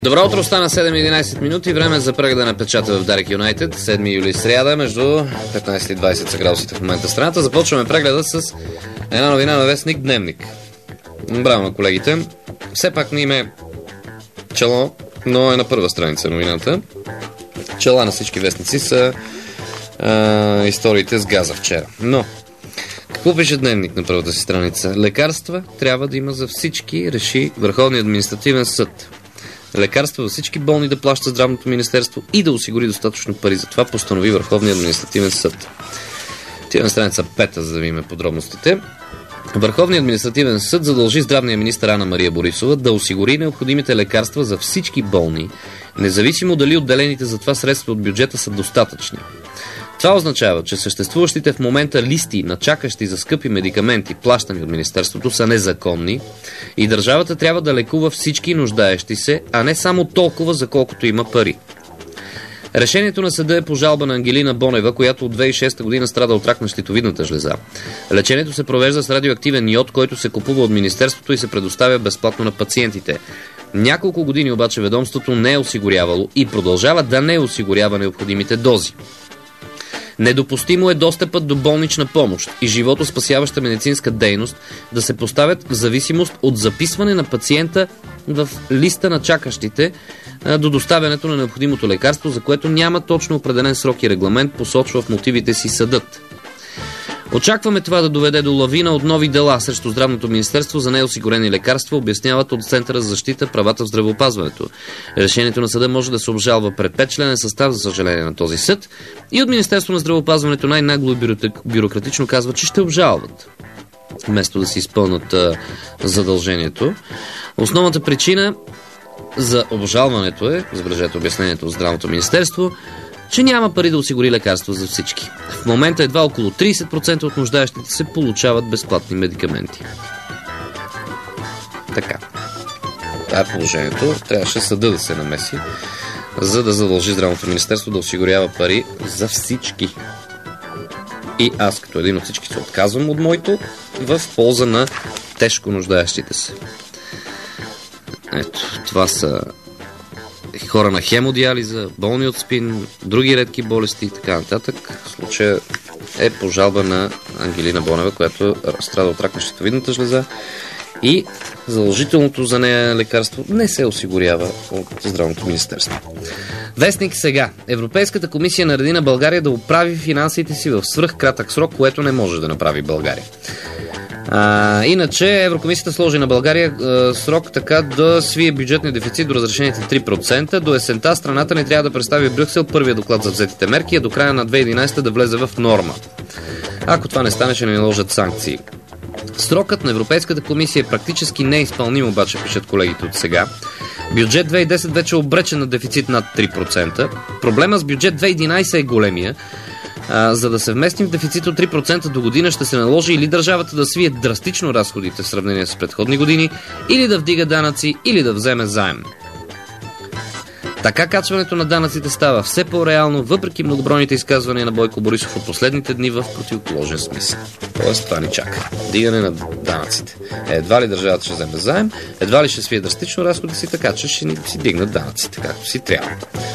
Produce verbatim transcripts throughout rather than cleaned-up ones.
Добро утро, стана седем и единайсет минути. Време за прегледа на печата в Дарик Юнайтед. седми юли сряда, между петнайсет и двайсет са градусите в момента в страната. Започваме прегледа с една новина на вестник Дневник. Браво на колегите. Все пак не име чело, но е на първа страница новината. Чела на всички вестници са а, историите с газа вчера. Но какво пише Дневник на първата си страница? Лекарства трябва да има за всички, реши Върховният административен съд. Лекарства във всички болни да плаща Здравното министерство и да осигури достатъчно пари. За това постанови Върховният административен съд. Тия на страница пета, за да видим подробностите. Върховният административен съд задължи здравния министър Анна Мария Борисова да осигури необходимите лекарства за всички болни, независимо дали отделените за това средства от бюджета са достатъчни. Това означава, че съществуващите в момента листи на чакащи за скъпи медикаменти, плащани от Министерството, са незаконни и държавата трябва да лекува всички нуждаещи се, а не само толкова, за колкото има пари. Решението на съда е по жалба на Ангелина Бонева, която от две хиляди и шеста година страда от рак на щитовидната жлеза. Лечението се провежда с радиоактивен йод, който се купува от Министерството и се предоставя безплатно на пациентите. Няколко години обаче ведомството не е осигурявало и продължава да не осигурява необходимите дози. Недопустимо е достъпът до болнична помощ и животоспасяваща медицинска дейност да се поставят в зависимост от записване на пациента в листа на чакащите до доставянето на необходимото лекарство, за което няма точно определен срок и регламент, посочва в мотивите си съдът. Очакваме това да доведе до лавина от нови дела срещу Здравното министерство за неосигурени лекарства, обясняват от Центъра за защита правата в здравеопазването. Решението на съда може да се обжалва пред петчленен състав, за съжаление, на този съд, и от Министерство на здравеопазването най-нагло и бюрократично казва, че ще обжалват, вместо да си изпълнат а, задължението. Основната причина за обжалването е, забележете обяснението от Здравното министерство, че няма пари да осигури лекарства за всички. В момента едва около трийсет процента от нуждаещите се получават безплатни медикаменти. Така. Това е положението. Трябваше съда да се намеси, за да задължи Здравното министерство да осигурява пари за всички. И аз, като един от всички, се отказвам от моето в полза на тежко нуждаещите се. Ето, това са хора на хемодиализа, болни от спин, други редки болести и така нататък. В случая е по жалба на Ангелина Бонева, която страда от рак на щитовидната жлеза и задължителното за нея лекарство не се осигурява от Здравното министерство. Вестник сега. Европейската комисия нареди на България да оправи финансите си в свръхкратък срок, което не може да направи България. А, иначе Еврокомисията сложи на България а, срок така да свие бюджетния дефицит до разрешените три процента. До есента страната не трябва да представи в Брюксел първия доклад за взетите мерки, а до края на две хиляди и единайсета да влезе в норма. Ако това не стане, ще не наложат санкции. Срокът на Европейската комисия е практически неизпълним, обаче пишат колегите от сега. Бюджет две хиляди и десета вече е обречен на дефицит над три процента. Проблема с бюджет две хиляди и единайсета е големия. А, за да се вместим в дефицит от три процента до година, ще се наложи или държавата да свие драстично разходите в сравнение с предходни години, или да вдига данъци, или да вземе заем. Така качването на данъците става все по-реално, въпреки многобройните изказвания на Бойко Борисов от последните дни в противоположен смисъл. Тоест, това ни чака. Дигане на данъците. Едва ли държавата ще вземе заем, едва ли ще свие драстично разходите си, така че ще ни си дигнат данъците, както си трябва.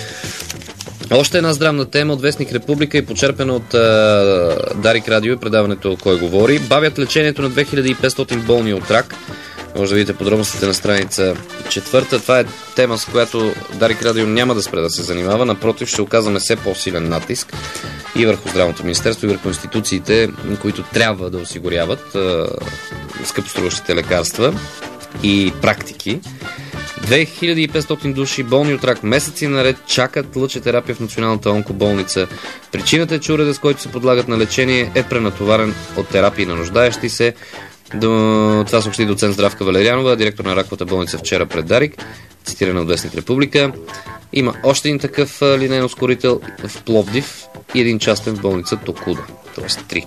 Още една здравна тема от вестник Република и почерпена от а, Дарик Радио и предаването Кой говори. Бавят лечението на две хиляди и петстотин болни от рак. Може да видите подробностите на страница четвърта. Това е тема, с която Дарик Радио няма да спре да се занимава. Напротив, ще оказваме все по-силен натиск и върху Здравното министерство, и върху институциите, които трябва да осигуряват а, скъпоструващите лекарства и практики. две хиляди и петстотин души болни от рак месеци наред чакат лъчетерапия в Националната онкоболница. Причината е, че уредът, с който се подлагат на лечение, е пренатоварен от терапии на нуждаещи се. До... Това съобщи доцент Здравка Валерианова, директор на раковата болница вчера пред Дарик, цитирана от вестник Република. Има още един такъв линейен ускорител в Пловдив и един частен в болница Токуда. Тоест три.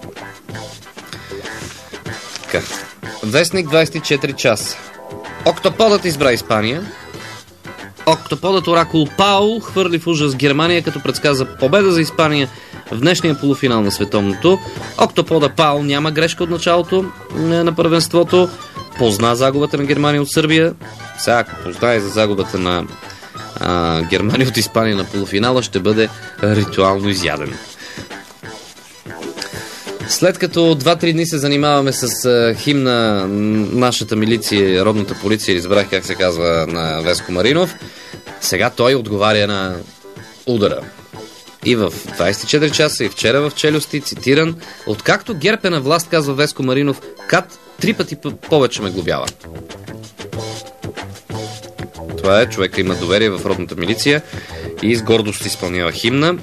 Така. Вестник двайсет и четири часа. Октоподът избра Испания. Октоподът оракул Паул хвърли в ужас Германия, като предсказа победа за Испания в днешния полуфинал на световното. Октопода Паул няма грешка от началото на първенството. Позна загубата на Германия от Сърбия. Сега, ако познае за загубата на а, Германия от Испания на полуфинала ще бъде ритуално изяден. След като два-три дни се занимаваме с а, химна нашата милиция, родната полиция, избрах как се казва на Веско Маринов, сега той отговаря на удара. И в двайсет и четири часа, и вчера в Челюсти, цитиран: откакто ГЕРБ е на власт, казва Веско Маринов, КАТ три пъти повече ме глобява. Това е, човека има доверие в родната милиция и с гордост изпълнява химна.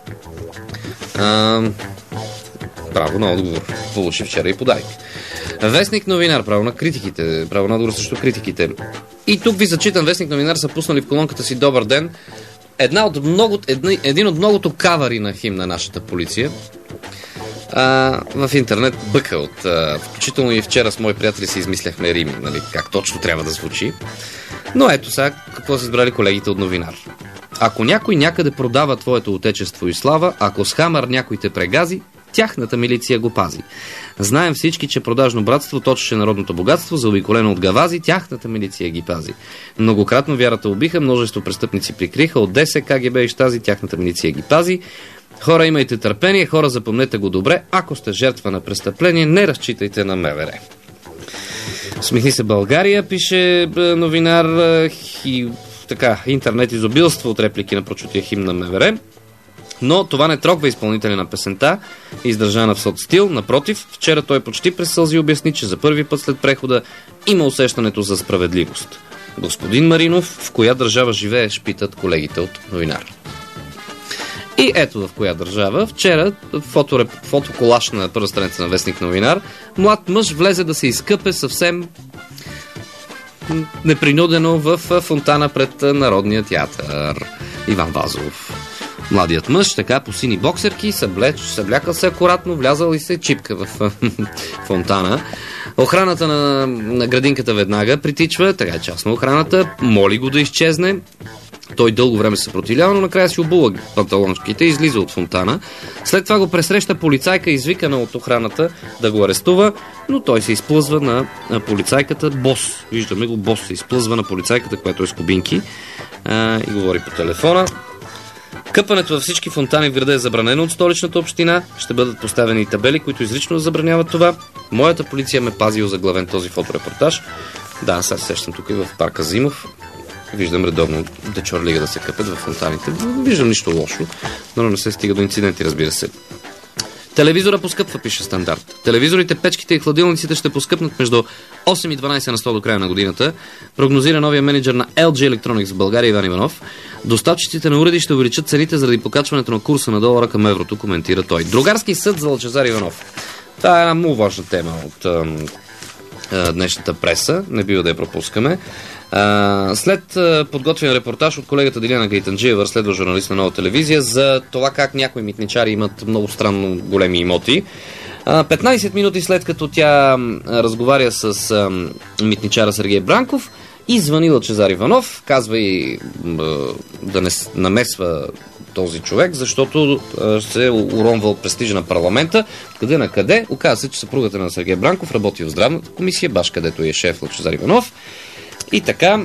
А, право на отговор получи вчера и подарик. Вестник Новинар, право на критиките, право на отговор срещу критиките. И тук ви зачитам, Вестник Новинар са пуснали в колонката си Добър ден Една от много, една, един от многото кавари на химн на нашата полиция. А, в интернет бъка от... А, включително и вчера с мои приятели си измисляхме рими, нали, как точно трябва да звучи. Но ето сега какво са избрали колегите от Новинар. Ако някой някъде продава твоето отечество и слава, ако с хамър някой те прегази, тяхната милиция го пази. Знаем всички, че продажно братство точеше народното богатство, заобиколено от гавази, тяхната милиция ги пази. Многократно вярата убиха, множество престъпници прикриха, от ДС, КГБ и Щази, тяхната милиция ги пази. Хора, имайте търпение, хора, запомнете го добре, ако сте жертва на престъпление, не разчитайте на МВР. Смехни се България, пише Новинар, и така, интернет изобилство от реплики на прочутия химн на МВР. Но това не трогва изпълнителя на песента, издържана в соцстил. Напротив, вчера той почти през сълзи обясни, че за първи път след прехода има усещането за справедливост. Господин Маринов, в коя държава живееш, питат колегите от Новинар. И ето в коя държава. Вчера фото, фотоколаж на първа страница на Вестник Новинар. Млад мъж влезе да се изкъпе съвсем непринудено в фонтана пред Народния театър. Иван Вазов. Младият мъж, така по сини боксерки, съблеч, съблякал се акуратно, влязал и се чипка в фонтана. Охраната на, на градинката веднага притичва, така е част на охраната, моли го да изчезне. Той дълго време се съпротивлява, но накрая си обула панталончките и излиза от фонтана. След това го пресреща полицайка, извикана от охраната да го арестува, но той се изплъзва на полицайката. Бос, виждаме го, бос се изплъзва на полицайката, която е с кубинки, а, и говори по телефона. Къпането във всички фонтани в града е забранено от столичната община. Ще бъдат поставени и табели, които изрично забраняват това. Моята полиция ме пази, озаглавен този фоторепортаж. Да, сега се сещам тук и в парка Зимов. Виждам редовно дечорлига да се къпят в фонтаните. Виждам нищо лошо, но не се стига до инциденти, разбира се. Телевизора поскъпва, пише Стандарт. Телевизорите, печките и хладилниците ще поскъпнат между осем и дванайсет на сто до края на годината. Прогнозира новия менеджер на ел джи Electronics в България Иван Иванов. Доставчиците на уреди ще увеличат цените заради покачването на курса на долара към еврото, коментира той. Другарски съд за Лъчезар Иванов. Това е една много важна тема от а, а, днешната преса. Не бива да я пропускаме. А, след а, подготвен репортаж от колегата Диляна Гайтанджиева, разследва журналист на Нова телевизия, за това как някои митничари имат много странно големи имоти. А, петнайсет минути след като тя а, разговаря с а, митничара Сергей Бранков, и звъни Лъчезар Иванов, казва и а, да не намесва този човек, защото а, се е уронвал престижа на парламента. Къде на къде? Оказва се, че съпругата на Сергей Бранков работи в здравната комисия, баш където е шеф Лъчезар Иванов. И така,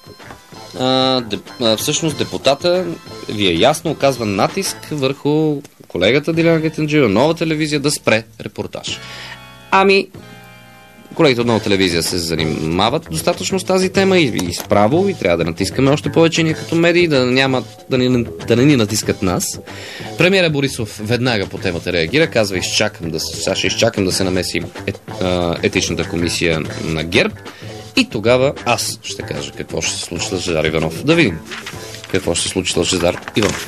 а, деп, а, всъщност депутата, ви е ясно, оказва натиск върху колегата Диляна Гайтанджиева, Нова телевизия, да спре репортаж. Ами, колегите от Нова телевизия се занимават достатъчно с тази тема и, и справо, и трябва да натискаме още повече ние като медии, да, няма, да, не, да не ни натискат нас. Премиерът Борисов веднага по темата реагира, казва, изчакам да, сега ще изчакам да се намеси ет, а, етичната комисия на ГЕРБ. И тогава аз ще кажа какво ще се случи с Лъчезар Иванов. Да видим какво ще се случи с Лъчезар Иванов.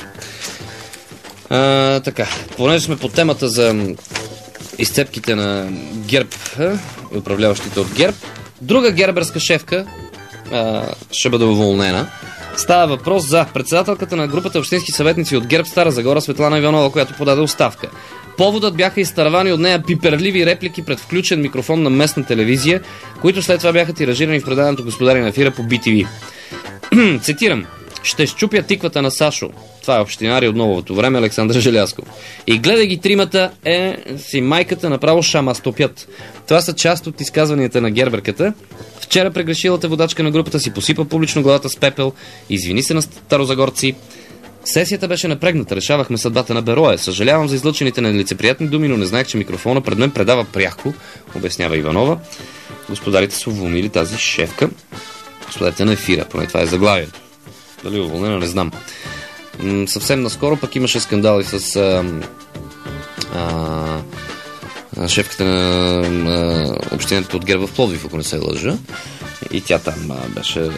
А, така, понеже сме по темата за изцепките на ГЕРБ, управляващите от ГЕРБ, друга герберска шефка а, ще бъде уволнена. Става въпрос за председателката на групата общински съветници от ГЕРБ Стара Загора Светлана Иванова, която подаде оставка. Поводът бяха изтървани от нея пиперливи реплики пред включен микрофон на местна телевизия, които след това бяха тиражирани в предаването Господари на ефира по би ти ви. Цитирам: Ще щупя тиквата на Сашо. Това е общинари от новото време, Александър Желязков. И гледай ги тримата, е си майката направо шамастопят. Това са част от изказванията на герберката. Вчера прегрешилата водачка на групата си посипа публично главата с пепел, извини се на старозагорци. Сесията беше напрегната, решавахме съдбата на Бероя. Съжалявам за излъчените нелицеприятни думи, но не знаех, че микрофона пред мен предава пряко, обяснява Иванова. Господарите са уволнили тази шефка. Господарите на ефира, поне това е заглавието. Дали уволнена, не знам. М- съвсем наскоро пък имаше скандали с а, а, шефката на а, общината от ГЕРБ в Пловдив, ако не се лъжа. И тя там а, беше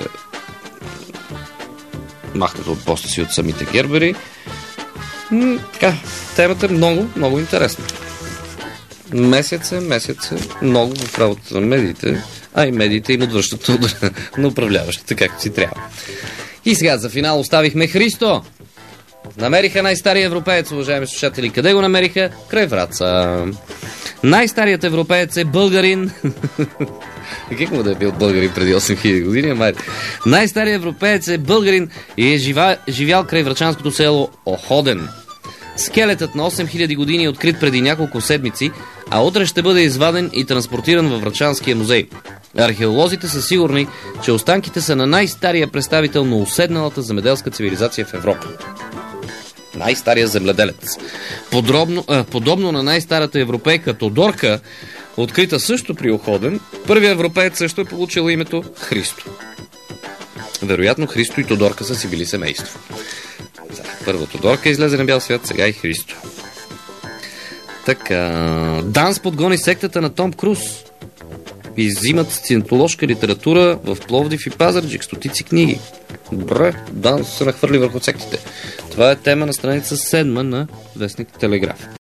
махната от поста си от самите гербери. М- така, темата е много, много интересна. Месец е, месец е, много в работата на медиите, а и медиите им отвръщат удара на управляващите, както си трябва. И сега за финал оставихме Христо. Намериха най-стария европеец, уважаеми слушатели. Къде го намериха? Край Враца. Най-старият европеец е българин. Как му да е бил българин преди осем хиляди години? Май. Най-старият европеец е българин и е жива, живял край врачанското село Оходен. Скелетът на осем хиляди години е открит преди няколко седмици, а утре ще бъде изваден и транспортиран във Врачанския музей. Археолозите са сигурни, че останките са на най-стария представител на уседналата земеделска цивилизация в Европа. Най-стария земледелец. Подробно, а, подобно на най-старата европейка Тодорка, открита също при Оходен, първият европеец също е получил името Христо. Вероятно Христо и Тодорка са си били семейство. Първо Тодорка излезе на бял свят, сега и Христо. Така, Данс подгони сектата на Том Круз. Изимат сциентоложка литература в Пловдив и Пазарджик, стотици книги. Добре, Данс се нахвърли върху сектите. Това е тема на страница седма на вестник Телеграф.